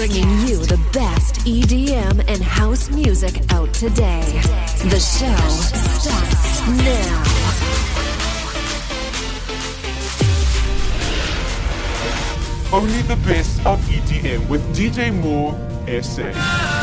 bringing you the best EDM and house music out today. The show starts now. Only the best of EDM with DJ Moore SA.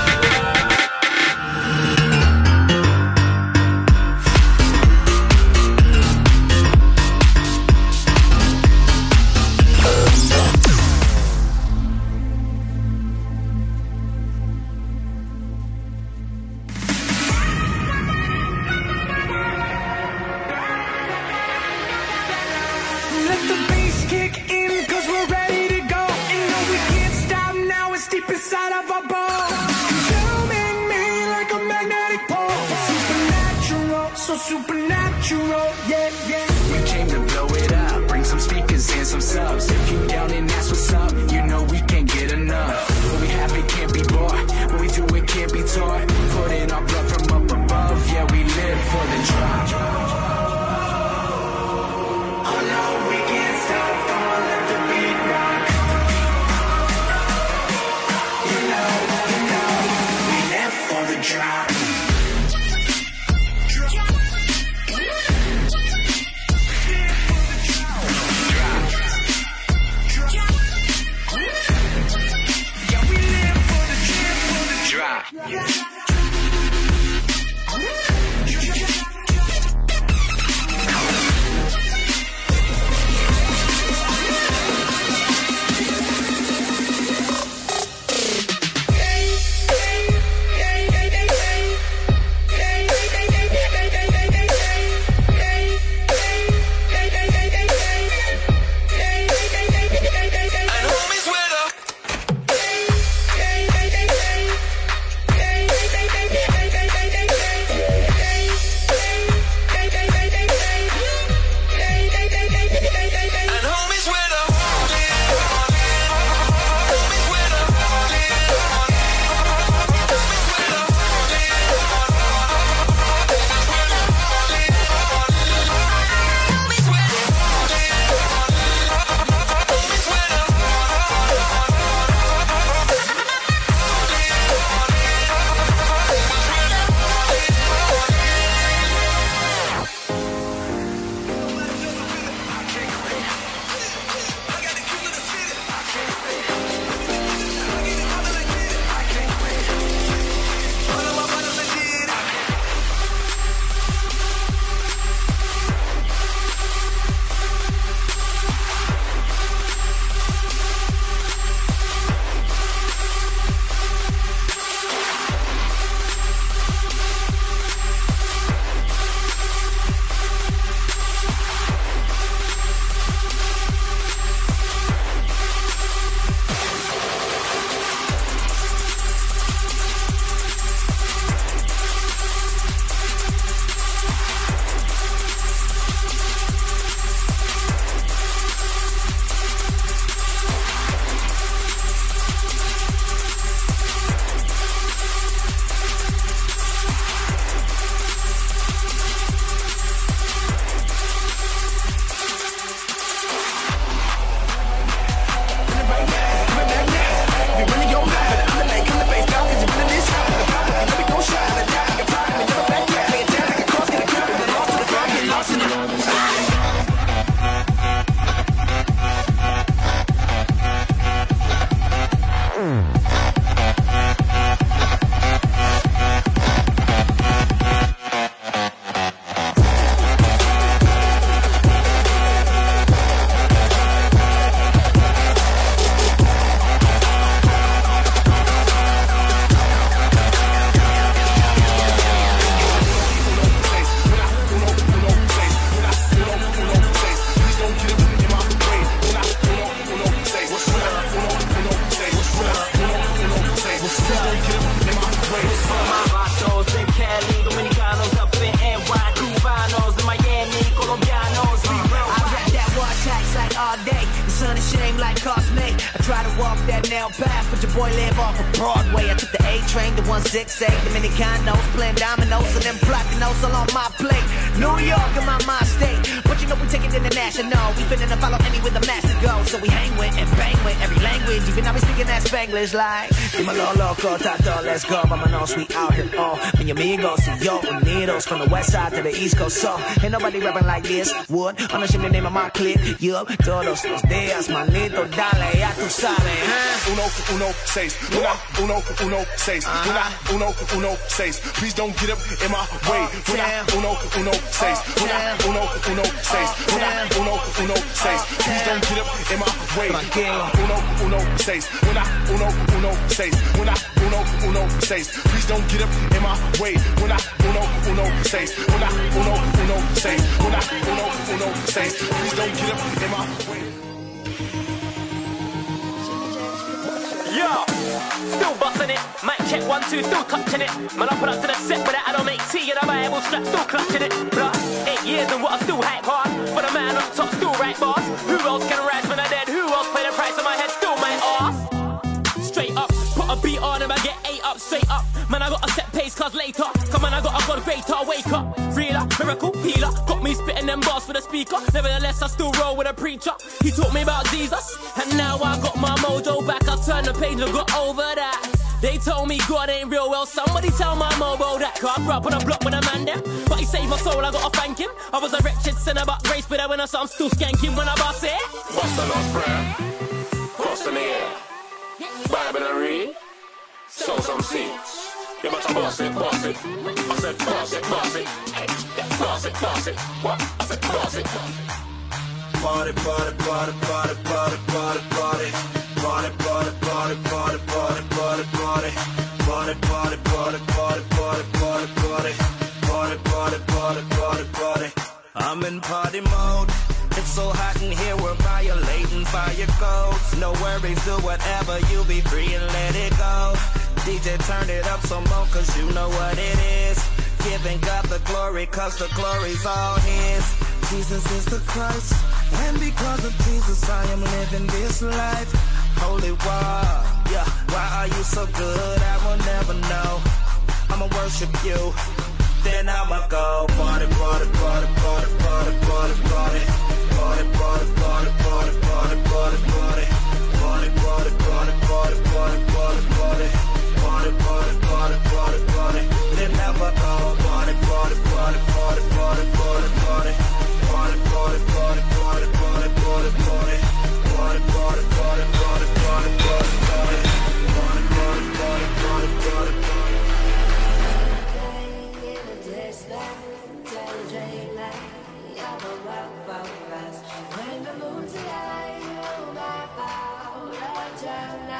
Supernatural, yeah, yeah. We came to blow it up, bring some speakers and some subs. If you down and that's what's up, you know we can't get enough. What we have, it can't be bought. What we do, it can't be taught. Put in our blood from up above, yeah, we live for the drop. Oh no, we can't stop, come on, let the beat rock. You know, we live for the drop. boy live off of Broadway. I took the A train to 168 Dominicanos, playing dominoes and then blocking those all on my plate. New York in my mind state, but you know we take it international. We finna follow any with the master go. So we hang with and bang with every language. Even now we speaking that Spanglish like Dímelo loco, tato, let's go. Vámonos, we out here, mi amigos y yo unidos. From the west side to the east coast, so ain't nobody rapping like this. Wood, unashamed the name of my clique. Yup, todos los días, manito, dale, ya tú sabes, Uno, seis. Uno, seis. Uno, seis. Please don't get up in my way. Uno, seis. Uno, seis. Uno, seis. Please don't get up in my way. Uno, seis. Uno, seis. Uno, seis. Please don't get up in my way. Uno, seis. Uno, seis. Uno, seis. Please don't get up in my way. Yo, still bustin' it. Mic check 1, 2, still touching it. Man, I put up to the set with that I don't make tea and I'm able strap, still clutching it. Plus, 8 years and what I still hype hard. For the man on top, still right bars. Who else can rise when I'm dead? Who else pay the price on my head? Still my ass. Straight up, put a beat on and I get 8 up, straight up. Man, I got a set pace cause later. Come on, I got a greater, wake up. Realer, miracle, healer. Got me spitting them bars for the speaker. Nevertheless, I still roll with a preacher. He taught me about Jesus. And now I got my mojo back. I turned the page and got over that. They told me God ain't real, well somebody tell my mobo that. Cause I grew up on a block with a man them. But he saved my soul, I gotta thank him. I was a wretched sinner but grace, but when I saw I'm still skanking when I bust it. Bust the last prayer. Cross in the air. Bible and read. Sow some seeds. You better boss it. I said boss it. Hey, boss it. What? I said boss it. Party. I'm in party mode. It's so hot in here, we're violating fire codes. No worries, do whatever, you be free and let it go. DJ, turn it up some more, cause you know what it is. Giving God the glory, cause the glory's all his. Jesus is the Christ, and because of Jesus I am living this life. Holy war, yeah, why are you so good? I will never know. I'ma worship you, then I'ma go. Party. Then never go. When the moon's light, you my powder,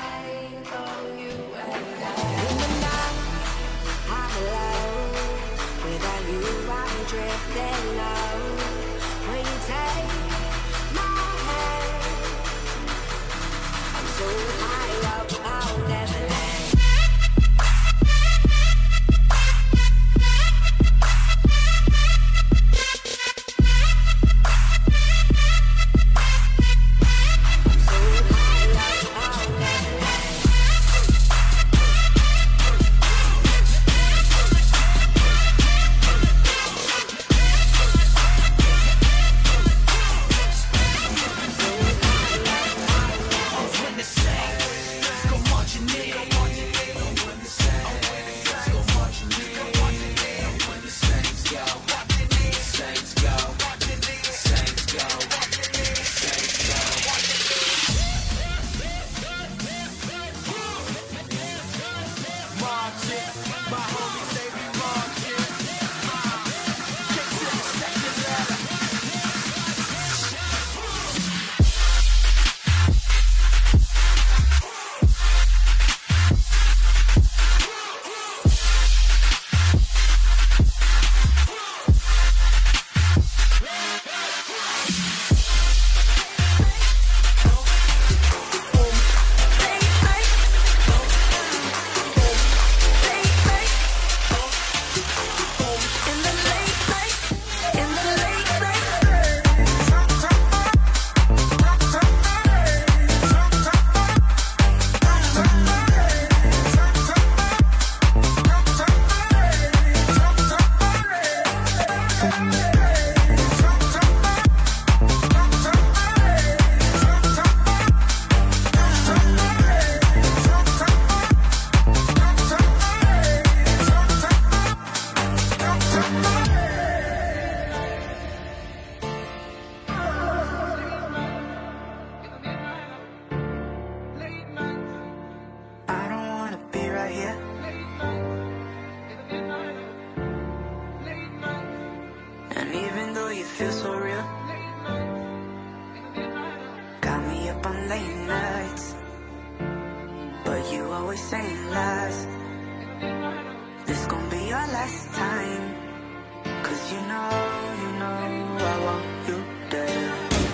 always saying last. This gon' be your last time. 'Cause you know I want you there.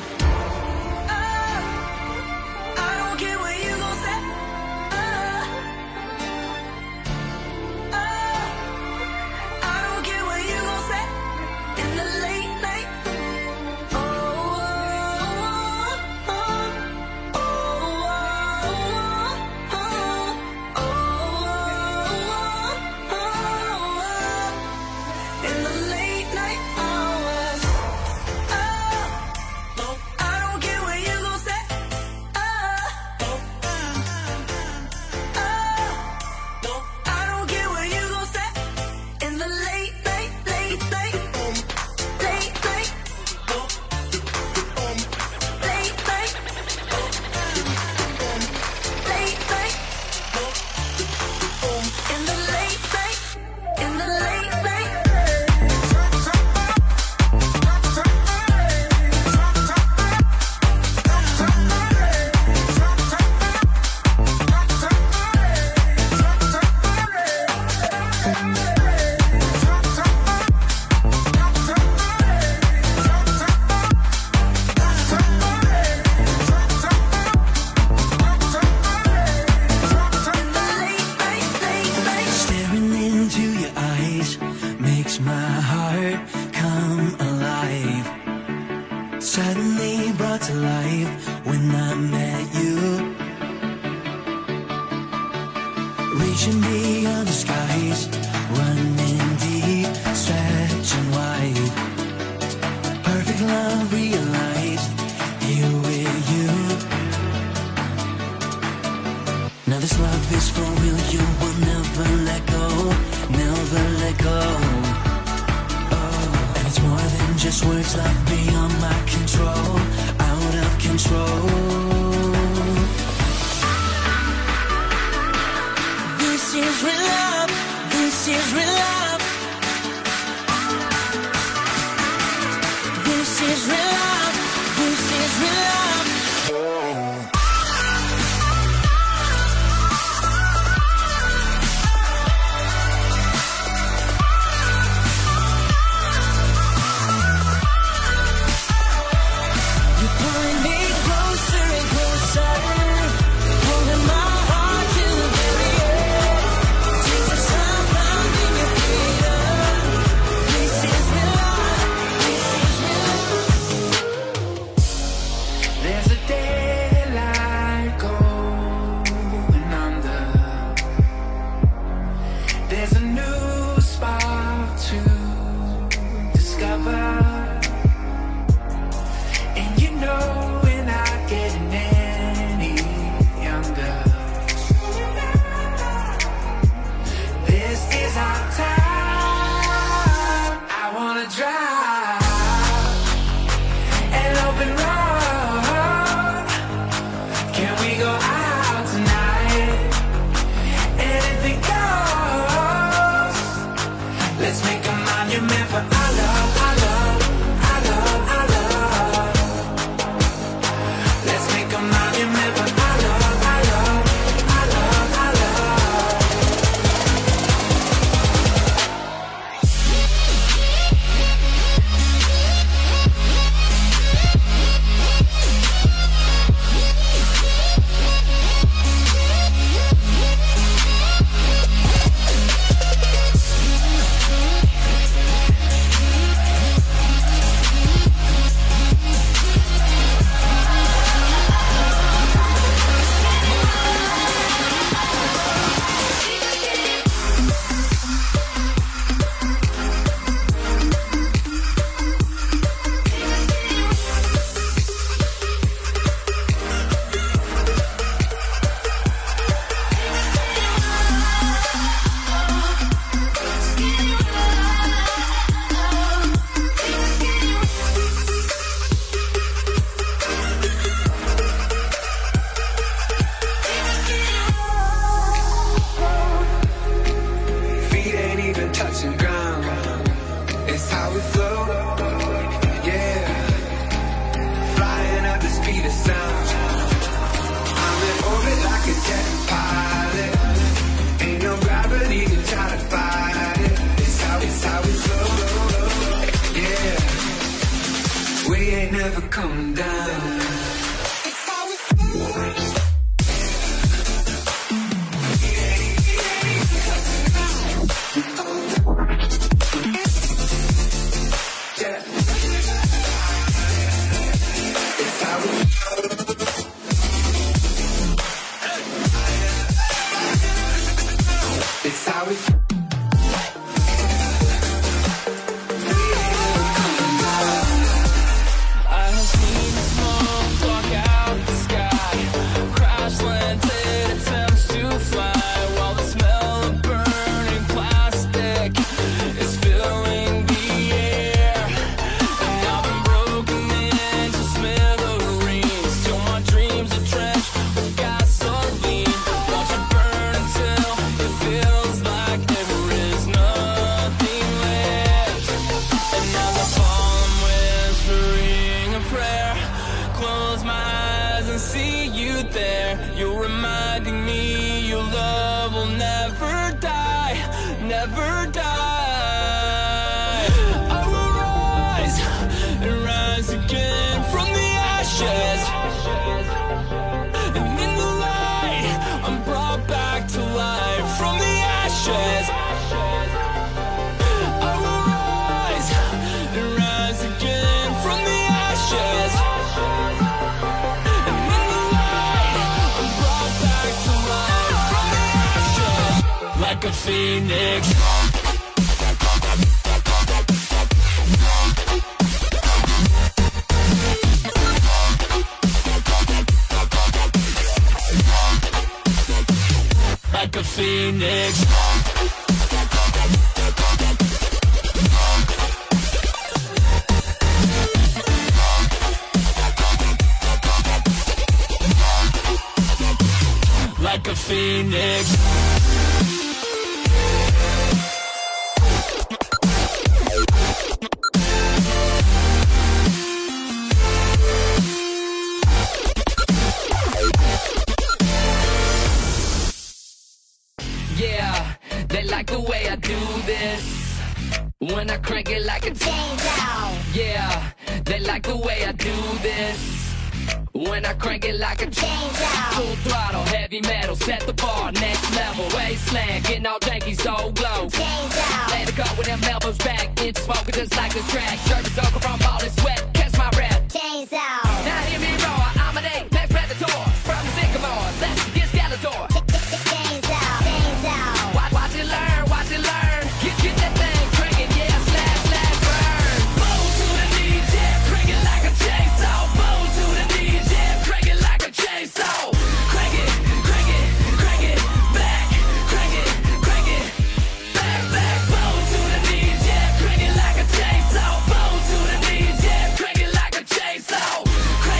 I don't care what you gon' say. I don't care what you gon' say in the late night. In the late night hours. I don't care what you gon' say. I don't care what you gon' say. In the late night, late night, late night, late night, late night. In the late night, in the late night. Staring into your eyes makes my heart come alive. Suddenly brought to life when I met you. Reaching beyond the skies, running deep, stretching wide. Perfect love realized, here with you. Now this love is for real, you will never let go, never let go. Oh, and it's more than just words, love beyond my control, out of control. This is real love, this is real love. This is real love, this is real love. You're pulling me closer and closer, holding my heart to the very end. Takes the sound found in your calm down. It's how we I have seen smoke block out the sky, crash landed attempts to fly, while the smell of burning plastic is filling the air. And I've been broken into smithereens till my dreams are drenched with gasoline. Watch it burn until it feels like there is nothing left. And as I fall, I'm whispering a prayer. Close my eyes and see you there. You're reminding me your love will never die, never die. I will rise and rise again from the ashes. And in the light, I'm brought back to life from the ashes. I will rise and rise again from the ashes. And in the light, I'm brought back to life from the ashes. Like a phoenix. Like a phoenix. Like a phoenix. Yeah, they like the way I do this. When I crank it like a chainsaw. Yeah, they like the way I do this. When I crank it like a chainsaw. Full throttle, heavy metal, set the bar, next level. Wasteland, getting all janky, so glow. Chainsaw. Let it go with them elbows back. It's smoking just like this track. Surface over from all this sweat. Catch my breath. Chainsaw. Now hear me roar. I'm an apex predator. From the sycamore, let's get Skeletor. Watch it learn, watch it learn. Get that thing cranking, yeah, slash, slash, burn. Bow to the knees, yeah, crank it like a chainsaw. Bow to the knees, yeah, crank it like a chainsaw. Crank it, crank it, crank it, back, crank it, back, back. Bow to the knees, yeah, crank it like a chainsaw. Bow to the knees, yeah, crank it like a chainsaw.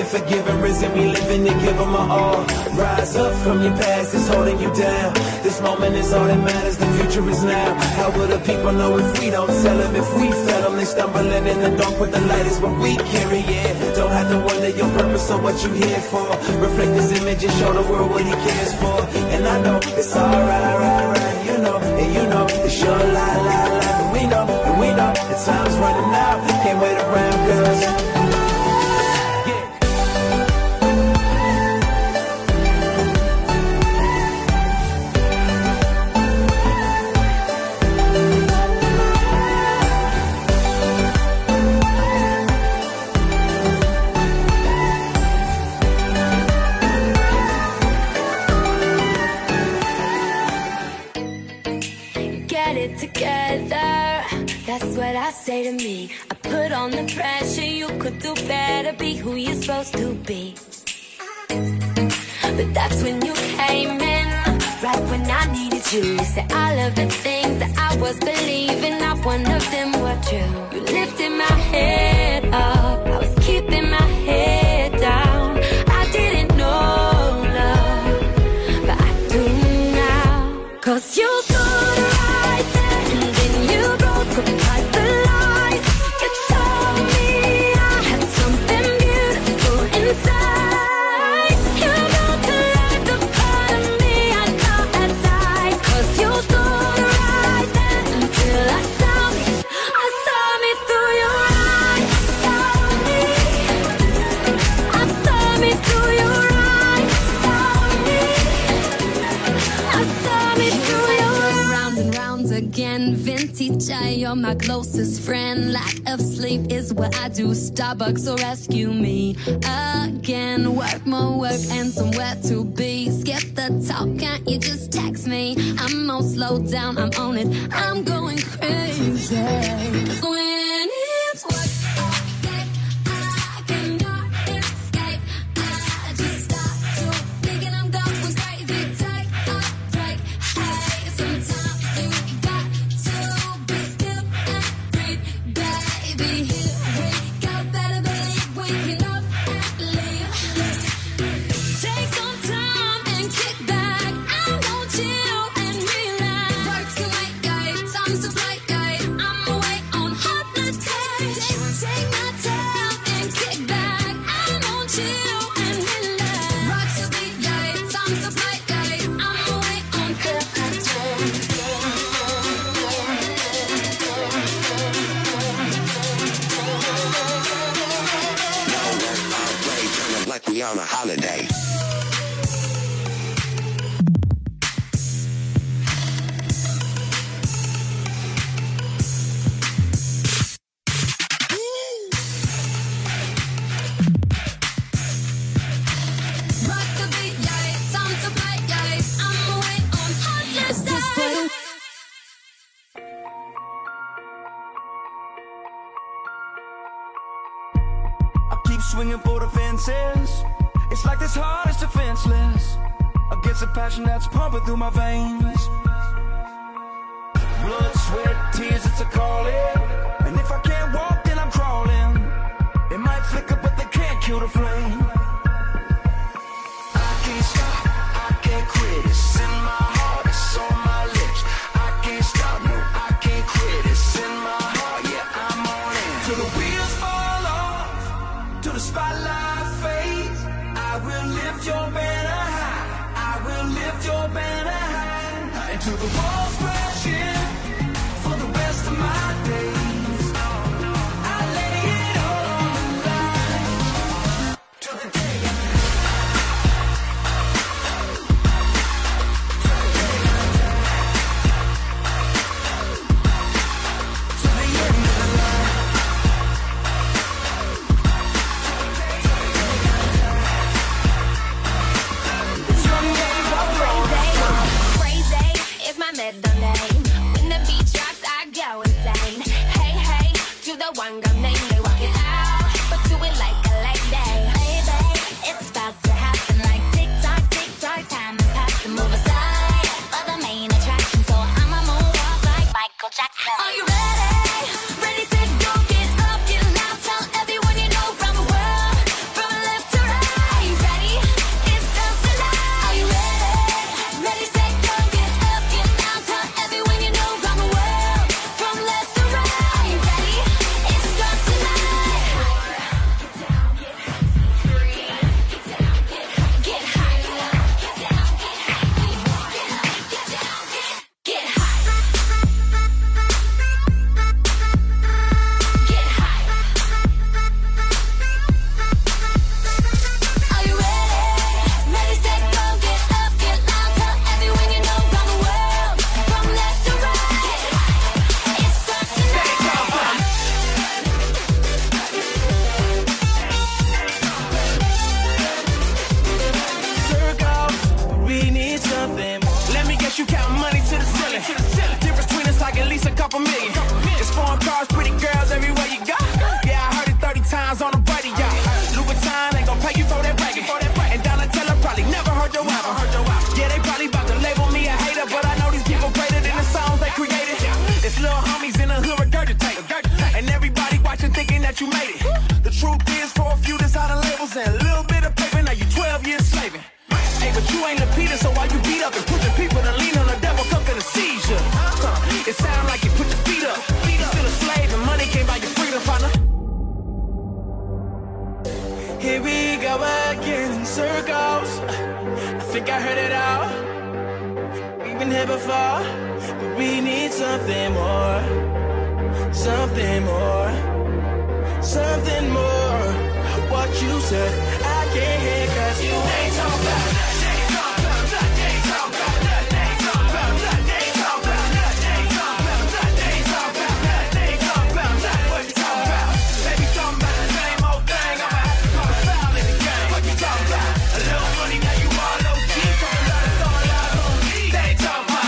been forgiven, risen, we living to give them all. Rise up from your past, it's holding you down. This moment is all that matters, the future is now. How will the people know if we don't tell them? If we fail them, they stumbling in the dark, but the light is what we carry, yeah. Don't have to wonder your purpose or what you here for. Reflect this image and show the world what he cares for. And I know it's alright, right, you know, and you know it's your lie. And we know the time's running out. Can't wait around, cause say to me, I put on the pressure, you could do better, be who you're supposed to be. But that's when you came in, right when I needed you. You said all of the things that I was believing, not one of them were true. You lifted my head up, I was keeping my head down. I didn't know love, but I do now. Cause you stood right there and then you broke apart the lies. You told me I had something beautiful inside. You got to light the part of me I thought had died. Cause you stood right there until I saw me through your eyes. I saw me through your eyes. I saw me through your eyes. Round and round again, vintage, you're my closest friend. Lack of sleep is what I do. Starbucks will rescue me again. Work, more work, and somewhere to be. Skip the talk, can't you just text me? I'm all slowed down, I'm on it, I'm going crazy. When it's work all day, I cannot escape. I just start to thinking I'm going crazy. Take a break, hey, sometimes you got to be still and breathe. Baby, here we go, better believe we can up and leave. Take some time and kick back. I won't chill and relax. Work to wait, guy, time to play, guy. I'm away on holiday. Take my time and kick back. I won't chill and relax. Rock to beat, guy, time to play, guy. I'm away on like we on a holiday. rock the beat, guy, time to play, guy. I'm away on holiday. I keep swinging for the fences. It's like this heart is defenseless against a passion that's pumping through my veins. Blood, sweat, tears, it's a calling. And if I can't walk, then I'm crawling. It might flicker, but they can't kill the flame. I can't stop, I can't quit. It's in my heart, it's on my lips. I can't stop, no, I can't quit. It's in my heart, yeah, I'm on it. Till the wheels fall off, till the spotlight fades. I will lift your banner high. I will lift your banner high. Until the walls crash in for the rest of my days. I lay it all on the line. Till the day Crazy is my middle name. When the beat drops, I go insane. Hey, hey, to the one girl named me. Walk it out, but do it like a lady. Baby, it's about to happen like tick-tock, tick-tock. Time is past to move aside for the main attraction. So I'ma move off like Michael Jackson. Are you ready? Ready, set, go, get up, get loud. Tell everyone you know around the world. From left to counting money to the ceiling. Difference between us like at least a couple million. It's foreign cars, pretty girls everywhere you go. Yeah, I heard it 30 times on the radio. Louis Vuitton ain't gon' pay you for that bragging. And Donatella probably never heard your album. Yeah, they probably about to label me a hater, but I know these people greater than the songs they created. It's little homies in the hood regurgitate, and everybody watching thinking that you made it. The truth is, for a few designer labels and a little bit of paper, now you 12 years slaving. Hey, but you ain't Lapita, so why you beat up and pushing people to lean on the devil, come to the seizure? It sound like you put your feet up. You're still a slave and money can't buy your freedom, partner. Here we go again in circles. I think I heard it all. We've been here before, but we need something more. Something more. Something more. What you said, I can't hear 'cause you ain't talking about nothing. Ain't talking about nothing. Ain't talking about nothing. Ain't talking about nothing. Ain't talking about nothing. Ain't talking about nothing. Ain't talking about nothing. Ain't talking about nothing. What you talking about? Baby, talking about the same old thing. I'ma have to call a foul in the game. What you talking about? A little money, now you all low key. Talking about it's all eyes on me. They ain't talking about.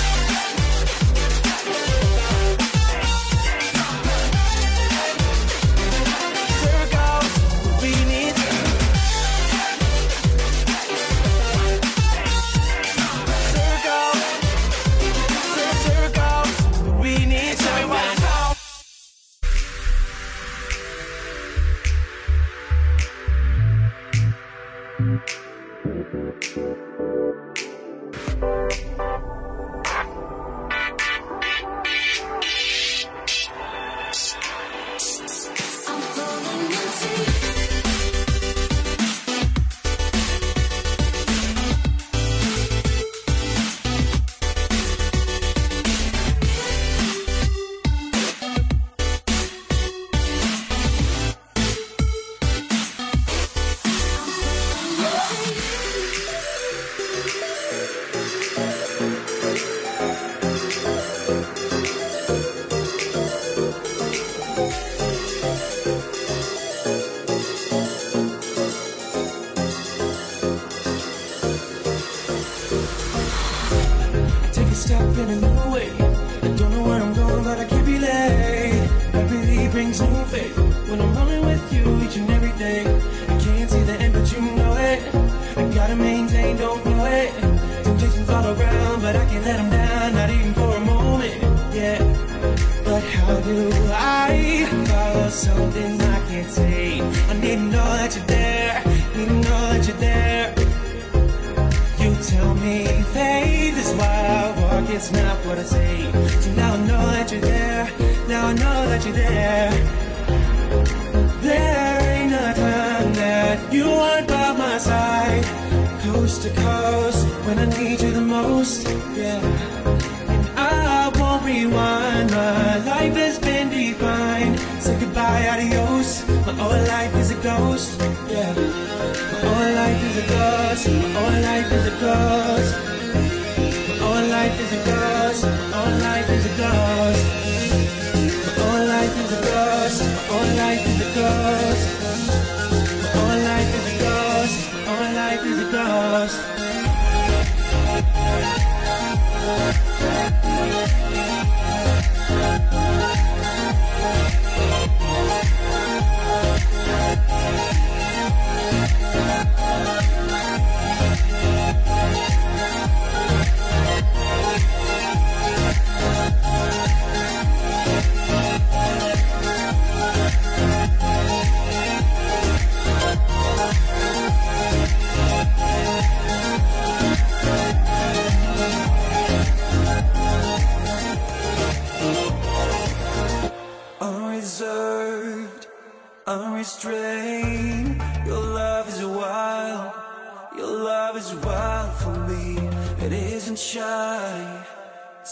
Unrestrained, your love is wild. Your love is wild for me. It isn't shy, it's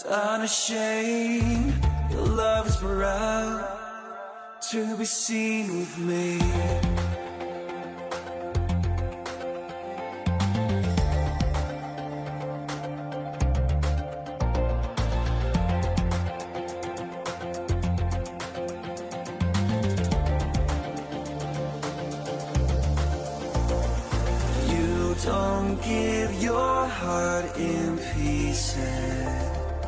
unashamed. Your love is proud to be seen with me. Don't don't give your heart in pieces.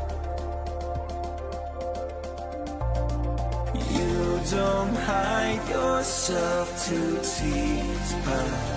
You don't hide yourself to tease us.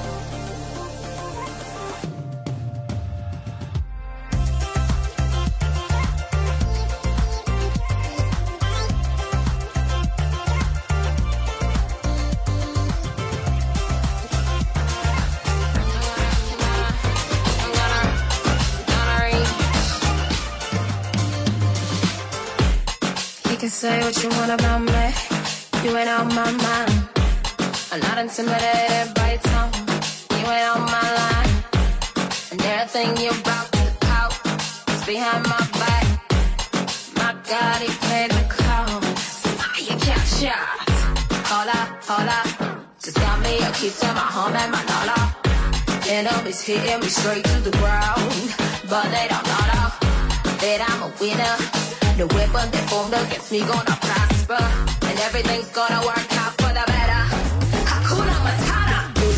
Say what you want about me, you ain't on my mind. I'm not intimidated by your tone, you ain't on my line. And everything you brought to the coat is behind my back. My God, he played the code, so why you can't shot? Hold up, just got me a key to my home and my dollar. Enemies hitting me straight to the ground, but they don't know that I'm a winner. The weapon they formed against me gonna prosper, and everything's gonna work out for the better. Hakuna Matata.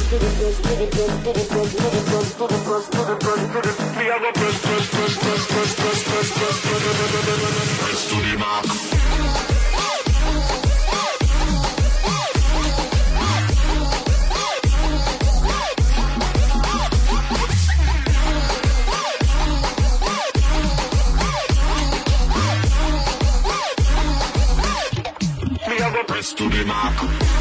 Press to the mark. Press to the mark.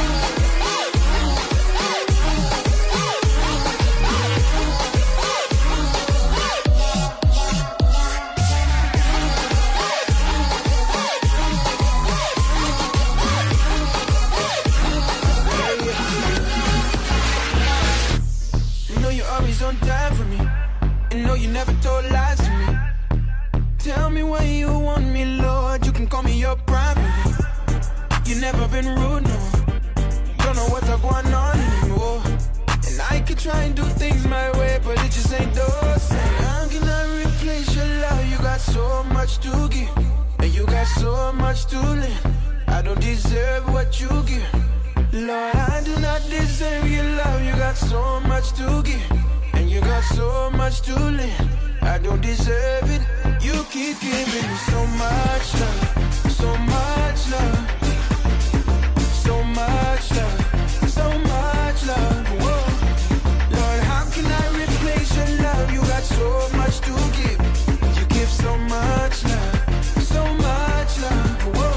You know you always on time for me. You know you never told lies to me. Tell me why you want me, Lord. You can call me your private. You never been rude, no. Don't know what's going on anymore. And I could try and do things my way, but it just ain't those. How can I replace your love? You got so much to give, and you got so much to live. I don't deserve what you give, Lord. I do not deserve your love. You got so much to give, and you got so much to live. I don't deserve it. You keep giving me so much love, so much love. So much love, so much love. Whoa. Lord, how can I replace your love? You got so much to give. You give so much love, so much love. Whoa.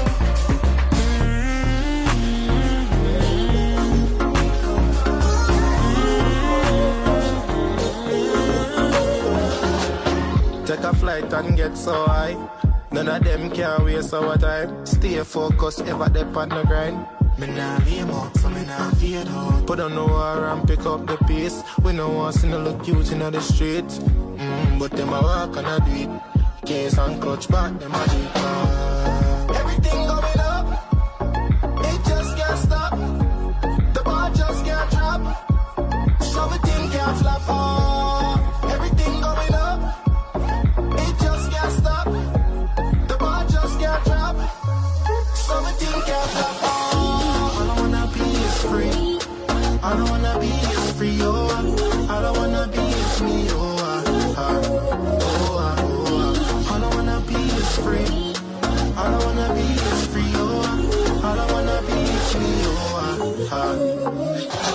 Take a flight and get so high. None of them can waste our time. Stay focused, ever dep on the grind. Me nah be out, so me nah fade out. Put on the war and pick up the pace. We no want to see no look cute in the street. But them a walk and a do it. Case and clutch back, them a deep. Everything going up, it just can't stop. The bar just can't drop. So everything can't flop. Oh, everything going up, it just can't stop. The bar just can't drop. So everything can't flop. Free. I don't wanna be as free, oh. I don't wanna be as me, oh. I don't wanna be as free. I don't wanna be as free, oh. I don't wanna be as me, oh.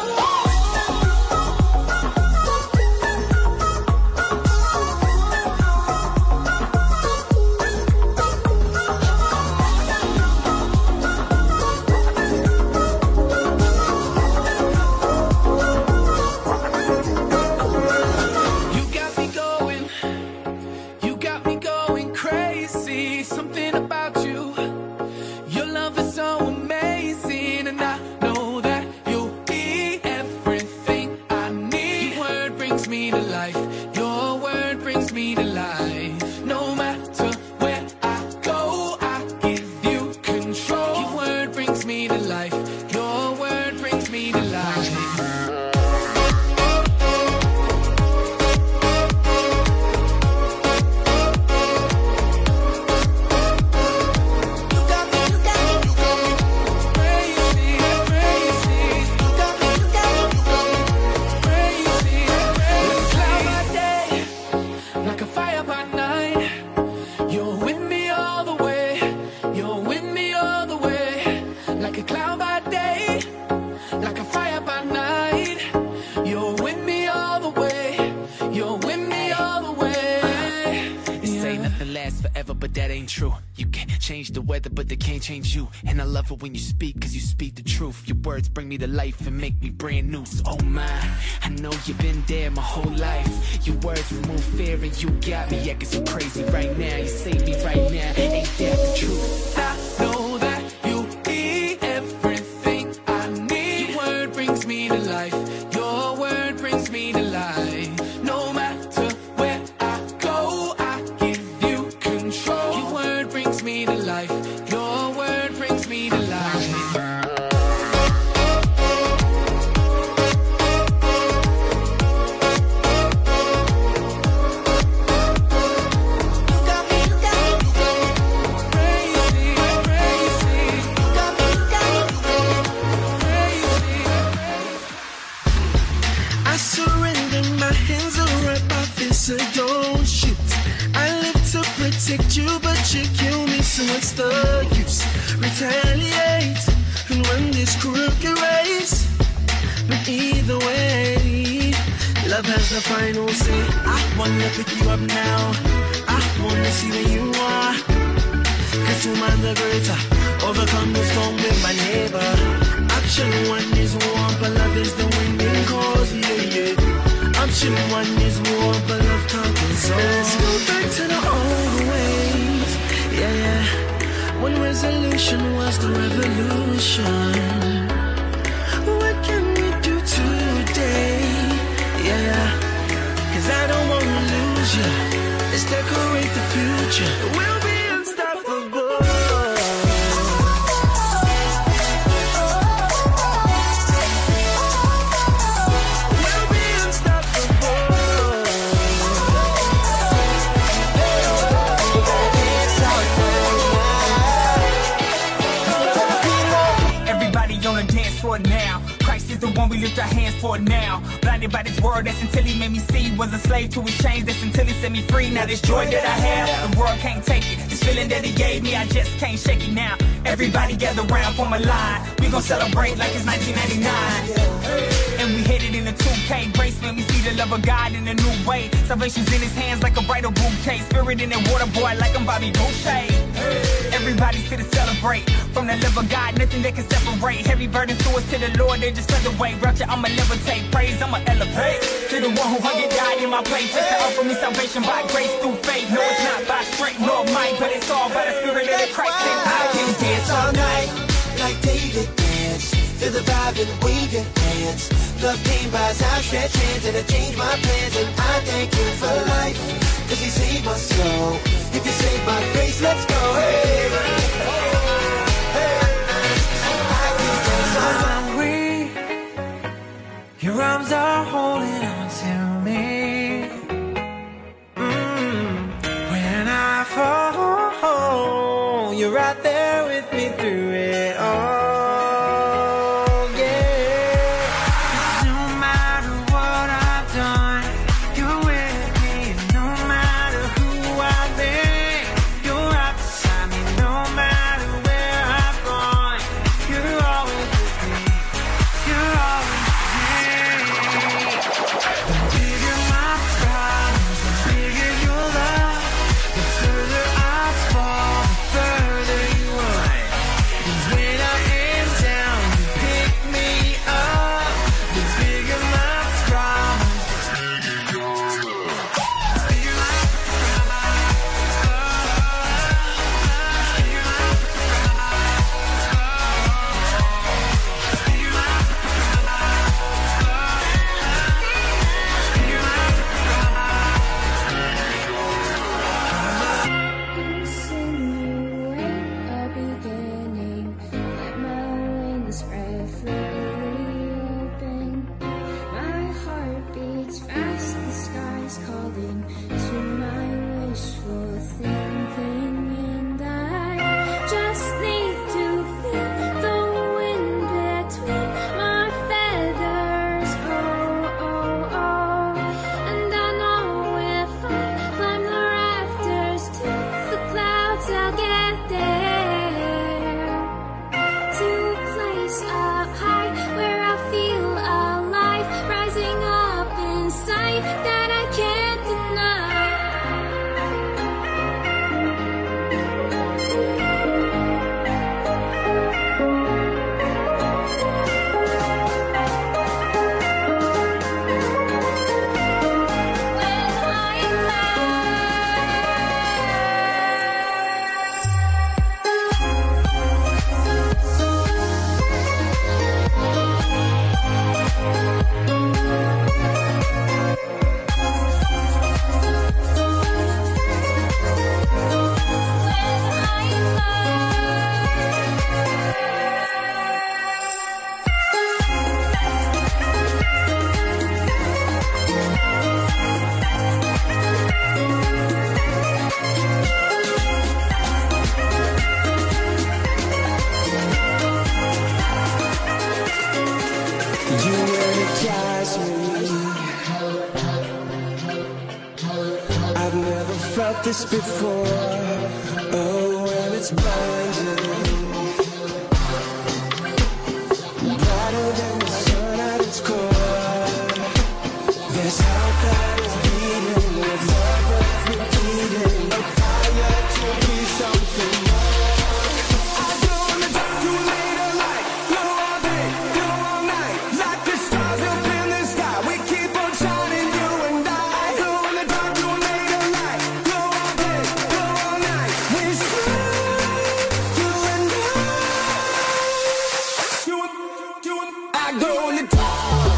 but that ain't true. You can change the weather, but they can't change you. And I love it when you speak, cause you speak the truth. Your words bring me to life and make me brand new. So, oh my, I know you've been there my whole life. Your words remove fear and you got me acting so crazy right now. You save me right now, ain't that the truth? I know that you be everything I need. Your word brings me to life. Your word brings me to life. No matter where I go, I give you control. Your word brings me to life. Your word brings me to life. I surrender, my hands are up, my fists are don't shoot. I live to protect you, but you kill me, so what's the use? Retaliate and run this crooked race. But either way, love has the final say. I wanna pick you up now, I wanna see where you are. Cause you man the greater, overcome the storm with my neighbor. Option one is war, but love is the winning cause, yeah, yeah. Option one is war, but love conquers all. Let's go back to the old ways, yeah, yeah. When resolution was the revolution. What can we do today, yeah, yeah. Cause I don't wanna lose you. Let's decorate the future. We'll be unstoppable. Now, Christ is the one we lift our hands for now. Blinded by this world, that's until he made me see. Was a slave to his chains, that's until he set me free. Now this joy that I have, the world can't take it. This feeling that he gave me, I just can't shake it now. Everybody gather round for my line. We gon' celebrate like it's 1999. And we headed in the 2K. Grace when we see the love of God in a new way. Salvation's in his hands like a bridal bouquet. Spirit in that water, boy, like I'm Bobby Boucher. Everybody's here to celebrate. From the love of God, nothing that can separate. Heavy burden to us to the Lord, they just featherweight. Rapture, I'ma levitate. Praise, I'ma elevate. To the one who hung and died in my place. Just to offer me salvation by grace through faith. No, it's not by strength nor might, but it's all by the Spirit of the Christ. I can dance all night like David danced. Feel the vibe and wave your hands. Love came by outstretched hands and it changed my plans. And I thank you for life, cause he saved my soul. If you save my grace, let's go. Hey, your arms are holding on to me. When I fall, you're right there with me through it all. Yeah. 'Cause no matter what I've done, you're with me. And no matter who I've been, you're right beside me. No matter where I've gone, you're always with me. You're always this before. Oh, and it's blinding. Brighter than the sun at its core. There's heart that is beating with love that's repeating. A fire to be something more. I go in the dark too late at night. Glow all day, glow all night. Like the stars up in the sky, we keep on shining, you and I. I go in the dark too late at night. Glow all day, glow all night. We shine, you and I. I go in the dark.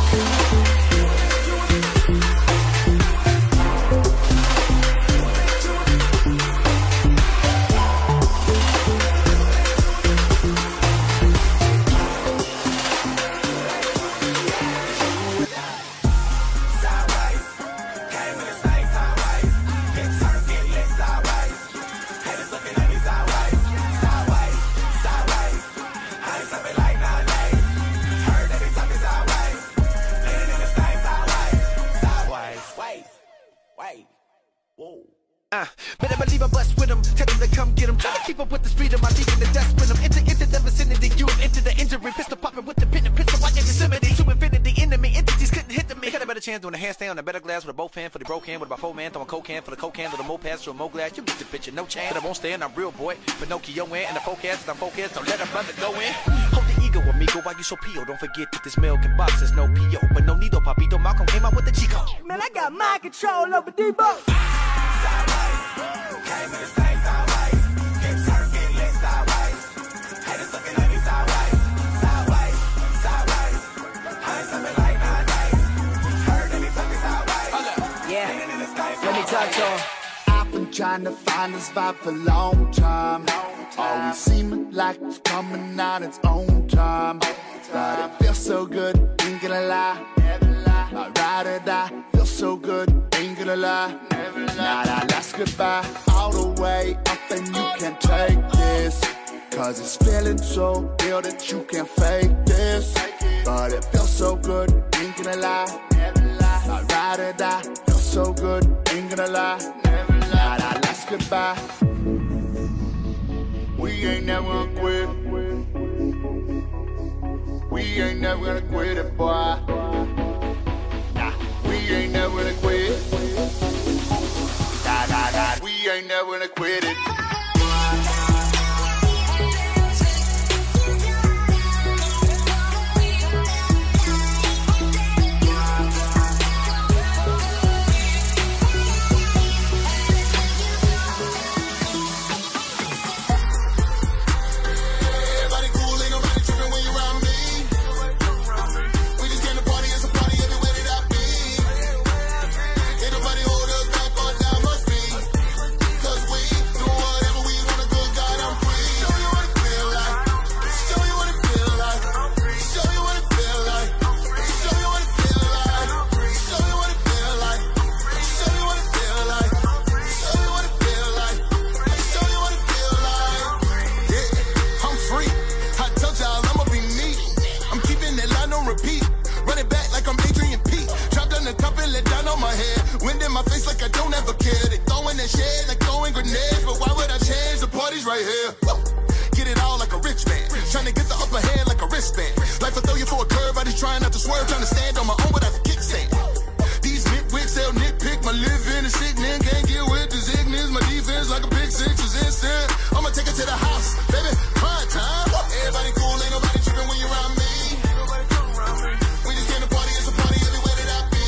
Better believe I bust with them, tell them to come get them. Try to keep up with the speed of my league in the dust with them. Into the vicinity, you into the injury. Pistol popping with the pin and pistol watching Yosemite. To infinity, enemy entities couldn't hit me. Had a better chance doing a handstand on a better glass with a both hand for the broke hand. With about 4 man throwing coke can for the coke can with a moped to a mo glass. You get the picture, no chance. But I won't stand, I'm real boy. Pinocchio in and the forecast, I'm focused. Don't let a brother go in. Hold the ego, amigo, why you so P.O.? Don't forget that this milk and box is no P.O. But no Nido, Papito, Malcolm came out with the Chico. Man, I got mind control over Debo. Came in the same sideways. Get turned, get lit sideways. Haters looking at me sideways. Sideways, sideways. I ain't something like 9 days. Heard that he talking sideways. Yeah, let me talk to him. I've been trying to find this vibe for a long time. Always seeming like it's coming out its own time. But it feels so good, ain't gonna lie. Like ride or die, feels so good, ain't gonna lie. Now that last goodbye, all the way up and you can't take this. Cause it's feeling so real that you can't fake this. But it feels so good, ain't gonna lie. Like ride or die, feels so good, ain't gonna lie. Now that last goodbye, we ain't never gonna quit. We ain't never gonna quit it, boy. We ain't never gonna quit. We ain't never gonna quit it. Everybody cool, ain't nobody tripping when you're around me. We just came to party, it's a party everywhere that I be. Ain't nobody hold us back or down, must be. Cause we do whatever we wanna, good God, I'm free. Show you what it feel like. Show you what it feel like. Show you what it feel like. Show you what it feel like. Show you what it feel like. Show you what it feel like. Show you what it feel like. Show you what it feel like. Yeah, I'm free. I told y'all I'ma be me. I'm keeping that line on repeat. Running back like I'm Adrian Pete. Drop down the top and let down on my head. Wind in my face like I don't ever care. They throwing that shit like throwing grenades. But why would I change? The party's right here. Get it all like a rich man. Trying to get the upper hand like a wristband. Life will throw you for a curve. I just trying not to swerve. Trying to stand on my own without the kickstand. These nitwicks, they'll nitpick my living and sickening. Can't get with this ignorance. My defense like a pick six is instant. I'ma take it to the house, baby. Prime time. Everybody cool, ain't nobody tripping when you're around me. We just came to party, it's a party everywhere that I be.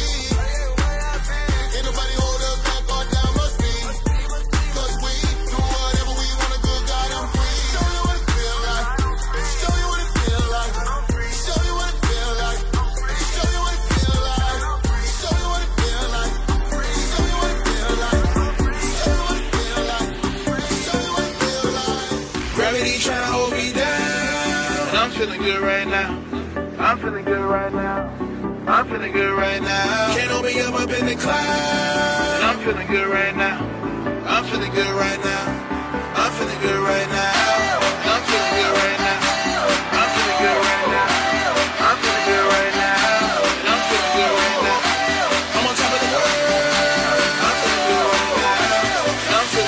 Ain't nobody hold us back or down, must be. Cause we do whatever we wanna, good God, I'm free. Show you what it feel like. Show you what it feel like. Show you what it feel like. Show you what it feel like. Show you what it feel like. Show you what it feel like. Show you what it feel like. Show you what it feel like. Gravity tryna hold me down. And I'm feeling good right now. I'm feeling good right now. I'm feeling good right now. Can't open up in the clouds. And I'm feeling good right now. I'm feeling good right now. I'm feeling good right now. I'm feeling good right now. I'm feeling good right now. I'm feeling good right now. And I'm feeling good right now. I'm on top of the world. I'm feeling good right now. I'm feeling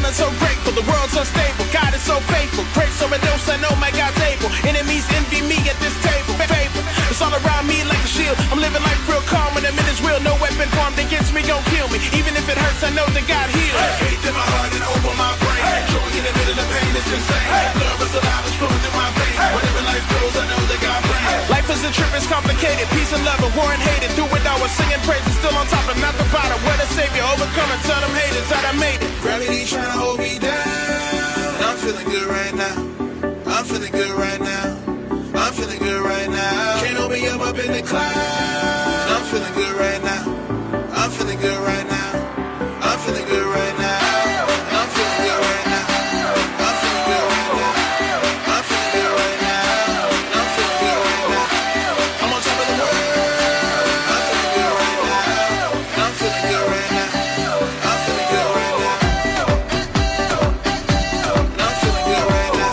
feeling so grateful. The world's unstable, God is so faithful. Grace overdose, I know my God's able. Enemies envy me at this table. Favor, it's all around me like a shield. I'm living life real calm when I'm in His will. No weapon formed against me gon' kill me. Even if it hurts, I know that God heals. Faith in my heart and hope on my brain. Joy in the middle of pain is insane. Love is alive, it's flowing through my veins. Whatever life goes, I know that God brings. Life is a trip, it's complicated. Peace and love, and war and hated. Through it all, we're singing praises. Still on top and not the bottom. We're the savior, overcoming. Tell them haters that I made it. Gravity trying to hold me down. I'm feeling good right now. I'm feeling good right now. I'm feeling good right now. Can't hold me up in the clouds. I'm feeling good right now. I'm feeling good right now. I'm feeling good right now. I'm feeling good right now. I'm feeling good right now. I'm feeling good right now. I'm feeling good right now. I'm on top of the world. I'm feeling good right now. I'm feeling good right now. I'm feeling good right now. I'm feeling good right now.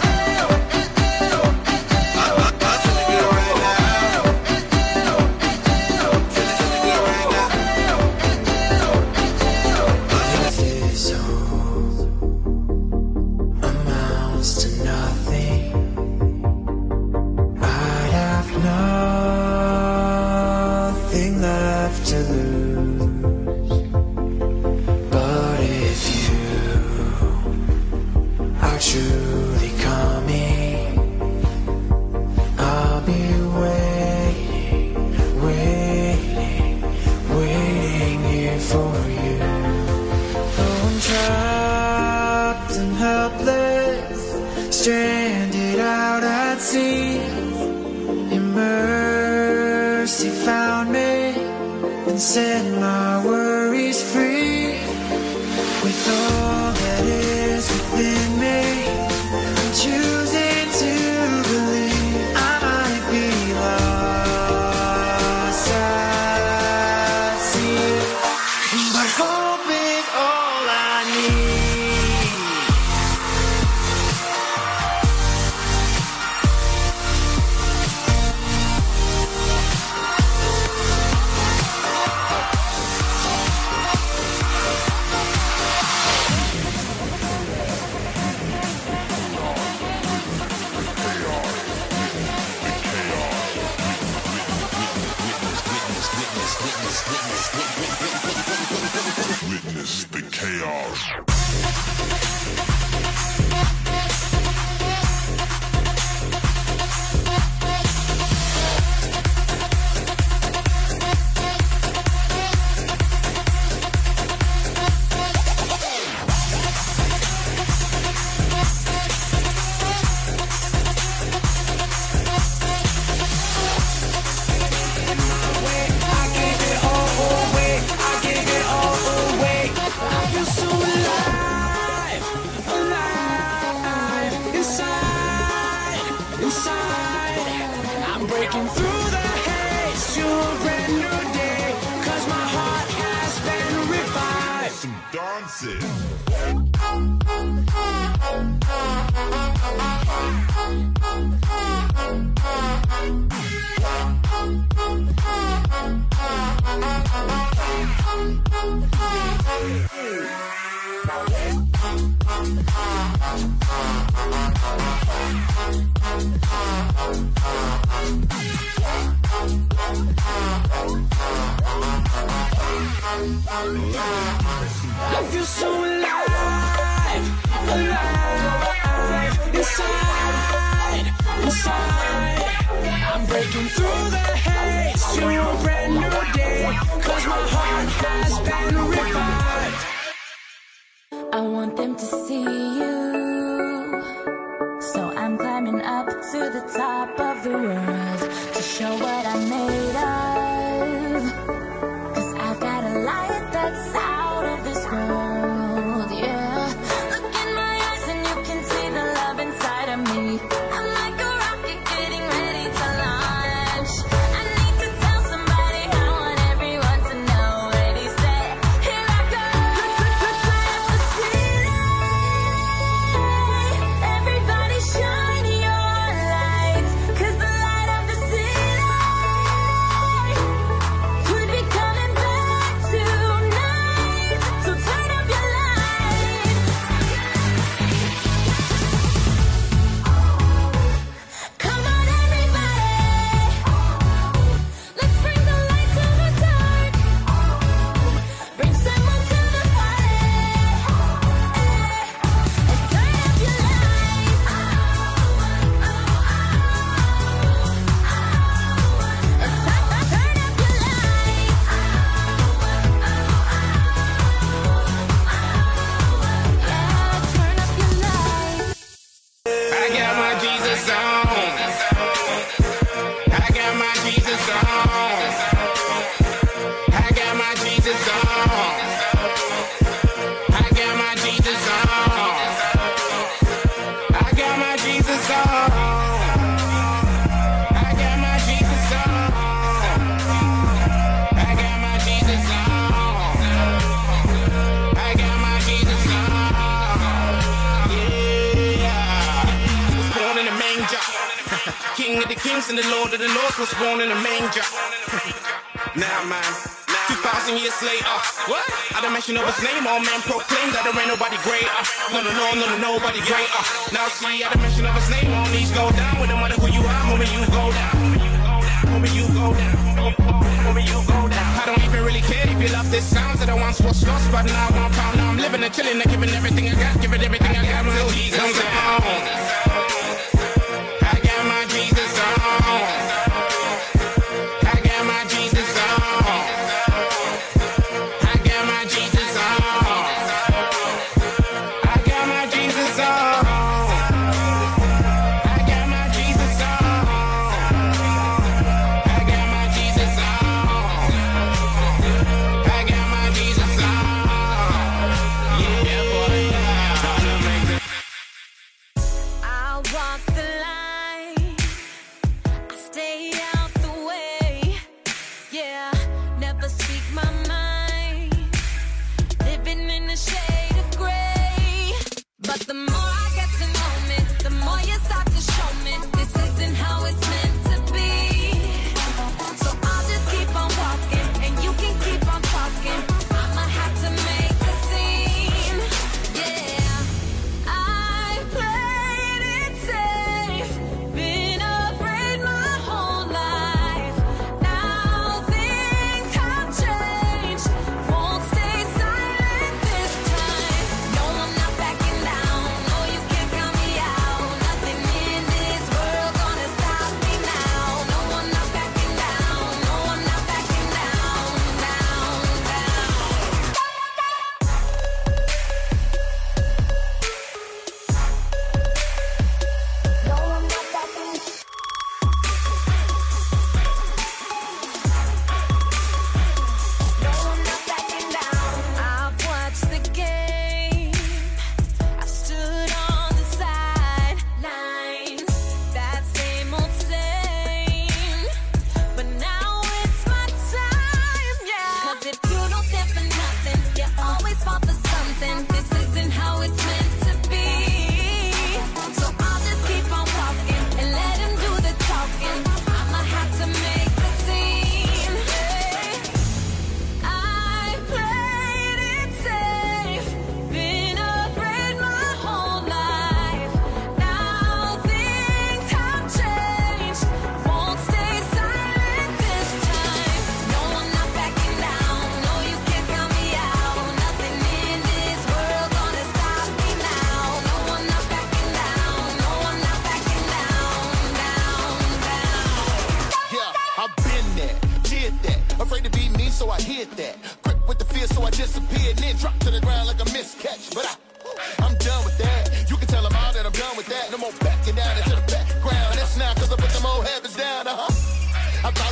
I'm feeling good right now. Feeling good right now. This all amounts to nothing. I have nothing left to lose. But if you are truly coming, I'll be waiting here for you. Though I'm trapped and helpless, stranded out at sea, your mercy found me and set my worries free. With all that is within me, I'm choosing to believe I might be lost at sea, but hope is all I need. Witness the chaos. I'm breaking through the haze to a brand new day, 'cause my heart has been revived. Some dancing. I feel so alive, alive, inside. I'm breaking through the haze to a brand new day, 'cause my heart has been revived. I want them to see you, so I'm climbing up to the top of the world to show what I'm made of. 'Cause I've got a light that's out of this world, yeah. Look in my eyes and you can see the love inside of me. I'm like a rocket getting ready to launch. I need to tell somebody, I want everyone to know. Ready, set, here I go. Let's fly up the ceiling. Everybody shine your lights, 'cause the light of the city kings and the Lord of the Lords was born in a manger. Now, man, 2,000 years later, what? At the mention of his name, all men proclaim that there ain't nobody greater. No, nobody greater. Now see, at the mention of his name, all knees go down. With no matter who you are, homie, you go down. Homie, you go down. Homie, you go down. I don't even really care if you love this sound that I once was lost, but now I'm found. Now I'm living and chilling and giving everything I got, giving everything I got until he comes down. I got my Jesus on.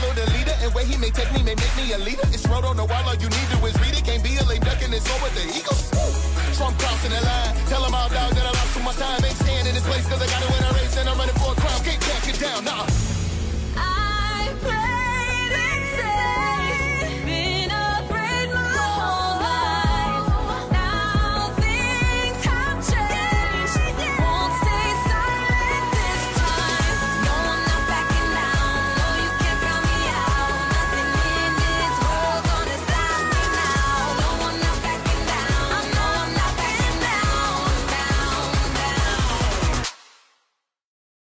Where he may take me, may make me a leader. It's road on the wall, all you need to is read it. Can't be a lame duck and it's over the ego.